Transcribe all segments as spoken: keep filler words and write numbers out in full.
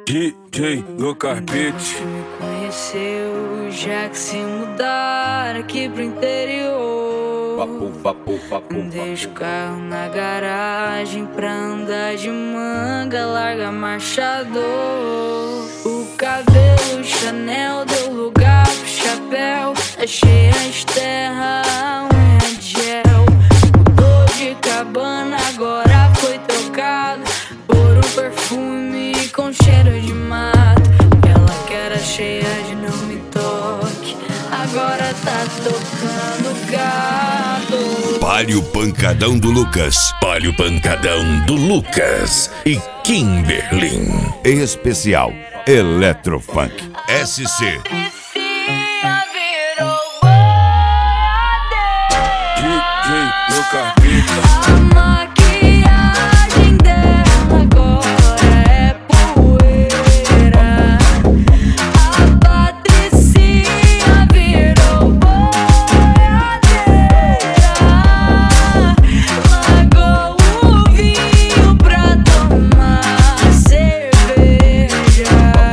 D J Lucas Beats. Me conheceu já que se mudar aqui pro interior. Papo, papo, papo, Deixa o carro na garagem pra andar de manga, larga marchador. O cabelo Chanel deu lugar pro chapéu, é cheia de terra, a unha de gel. Mudou de cabana, agora foi trocado por um perfume com cheiro de mato. Ela que era cheia de não me toque, agora tá tocando gato. Palio Pancadão do Lucas. Palio Pancadão do Lucas e Kimberlin. Em especial, Eletrofunk. S C. D J Lucas Beats. A maquiagem dela agora é poeira. A Patricinha virou boiadeira. Largou o vinho pra tomar cerveja.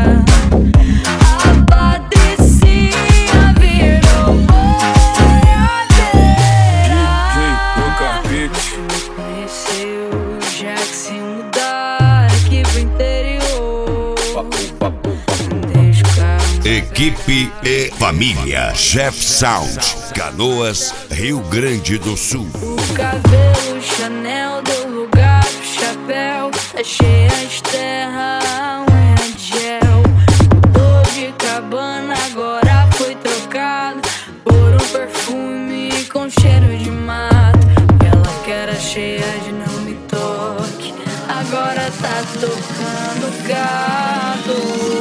A Patricinha virou boiadeira. D J Lucas Beats. Conheceu já que se mudar aqui pro interior. Papo, papo, Deixa o carro Equipe e família. Chef Sound. Canoas, Rio Grande do Sul. O cabelo Chanel deu lugar pro chapéu, é cheia de terra, a unha de gel. Mudou de cabana, agora foi trocado por um perfume com cheiro de mato. Ela que era cheia de não me toque, agora tá tocando gato.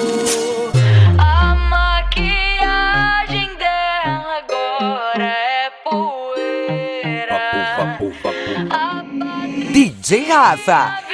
A maquiagem dela agora é poeira. papo, papo, papo. A D J Rafa.